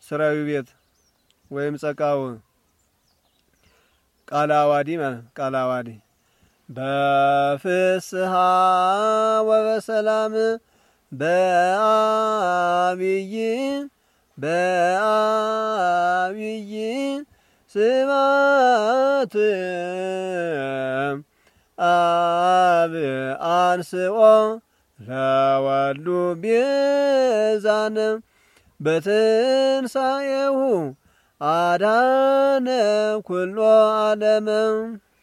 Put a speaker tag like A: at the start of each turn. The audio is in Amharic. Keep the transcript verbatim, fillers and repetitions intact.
A: ስራዊ ቤት ወይም ጸቃው ቃለ አዋዲ ማለት ቃለ አዋዲ በፍስሐ ወበሰላም በአብይ በአብይ ስብሐት አብ አንስኦ ለወልዱ ቤዛነ በትንሣኤሁ አዳነ ኩሎ ዓለም